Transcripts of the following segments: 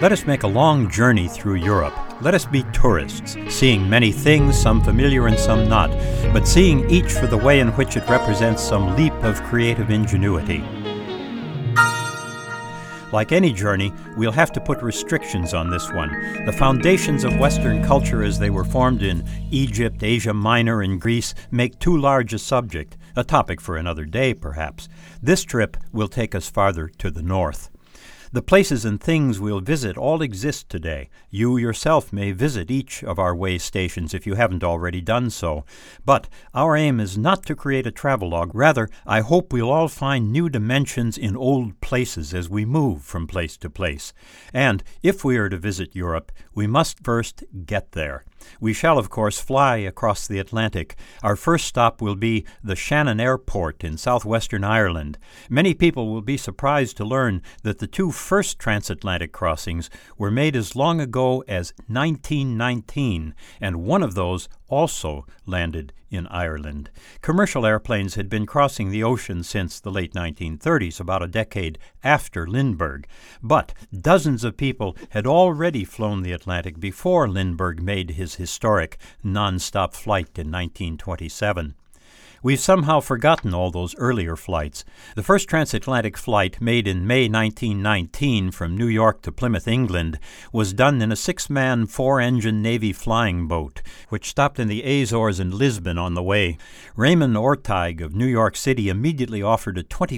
Let us make a long journey through Europe. Let us be tourists, seeing many things, some familiar and some not, but seeing each for the way in which it represents some leap of creative ingenuity. Like any journey, we'll have to put restrictions on this one. The foundations of Western culture as they were formed in Egypt, Asia Minor, and Greece make too large a subject, a topic for another day, perhaps. This trip will take us farther to the north. The places and things we'll visit all exist today. You yourself may visit each of our way stations if you haven't already done so. But our aim is not to create a travelogue. Rather, I hope we'll all find new dimensions in old places as we move from place to place. And if we are to visit Europe, we must first get there. We shall, of course, fly across the Atlantic. Our first stop will be the Shannon Airport in southwestern Ireland. Many people will be surprised to learn that the two first transatlantic crossings were made as long ago as 1919, and one of those also landed in Ireland. Commercial airplanes had been crossing the ocean since the late 1930s, about a decade after Lindbergh. But dozens of people had already flown the Atlantic before Lindbergh made his historic non-stop flight in 1927. We've somehow forgotten all those earlier flights. The first transatlantic flight, made in May 1919 from New York to Plymouth, England, was done in a 6-man, 4-engine Navy flying boat, which stopped in the Azores and Lisbon on the way. Raymond Orteig of New York City immediately offered a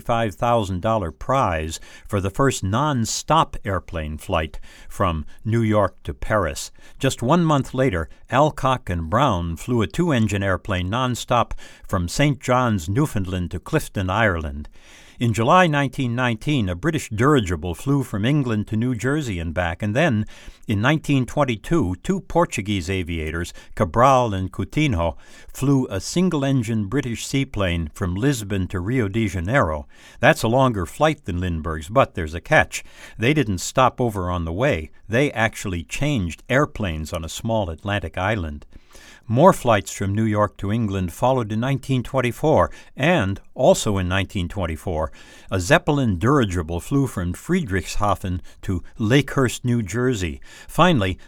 $25,000 prize for the first non-stop airplane flight from New York to Paris. Just 1 month later, Alcock and Brown flew a 2-engine airplane non-stop from St. John's, Newfoundland to Clifton, Ireland. In July 1919, a British dirigible flew from England to New Jersey and back, and then, in 1922, two Portuguese aviators, Cabral and Coutinho, flew a single-engine British seaplane from Lisbon to Rio de Janeiro. That's a longer flight than Lindbergh's, but there's a catch. They didn't stop over on the way. They actually changed airplanes on a small Atlantic island. More flights from New York to England followed in 1924, and also in 1924, a Zeppelin dirigible flew from Friedrichshafen to Lakehurst, New Jersey. Finally,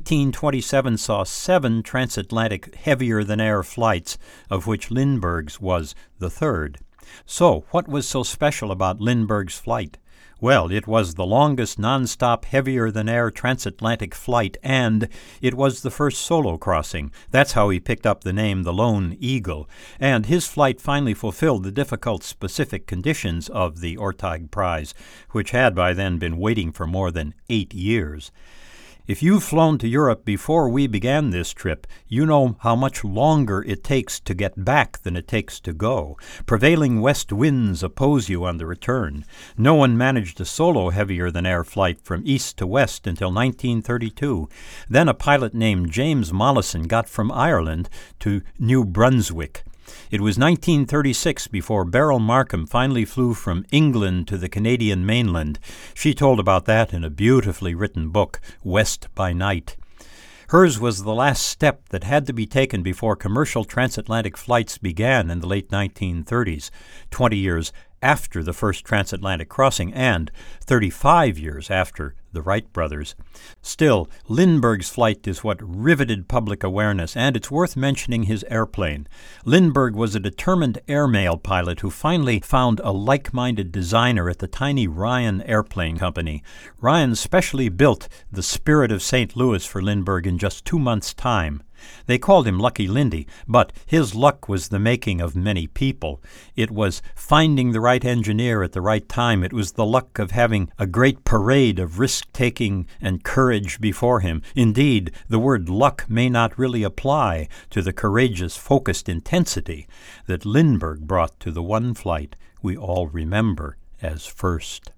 1927 saw 7 transatlantic heavier-than-air flights, of which Lindbergh's was the third. So, what was so special about Lindbergh's flight? Well, it was the longest non-stop heavier-than-air transatlantic flight, and it was the first solo crossing. That's how he picked up the name the Lone Eagle. And his flight finally fulfilled the difficult specific conditions of the Orteig Prize, which had by then been waiting for more than 8 years. If you've flown to Europe before we began this trip, you know how much longer it takes to get back than it takes to go. Prevailing west winds oppose you on the return. No one managed a solo heavier-than-air flight from east to west until 1932. Then a pilot named James Mollison got from Ireland to New Brunswick. It was 1936 before Beryl Markham finally flew from England to the Canadian mainland. She told about that in a beautifully written book, West by Night. Hers was the last step that had to be taken before commercial transatlantic flights began in the late 1930s, 20 years after the first transatlantic crossing and 35 years after the Wright brothers. Still, Lindbergh's flight is what riveted public awareness, and it's worth mentioning his airplane. Lindbergh was a determined airmail pilot who finally found a like-minded designer at the tiny Ryan Airplane Company. Ryan specially built the Spirit of St. Louis for Lindbergh in just 2 months' time. They called him Lucky Lindy, but his luck was the making of many people. It was finding the right engineer at the right time. It was the luck of having a great parade of risk-taking and courage before him. Indeed, the word luck may not really apply to the courageous, focused intensity that Lindbergh brought to the one flight we all remember as first.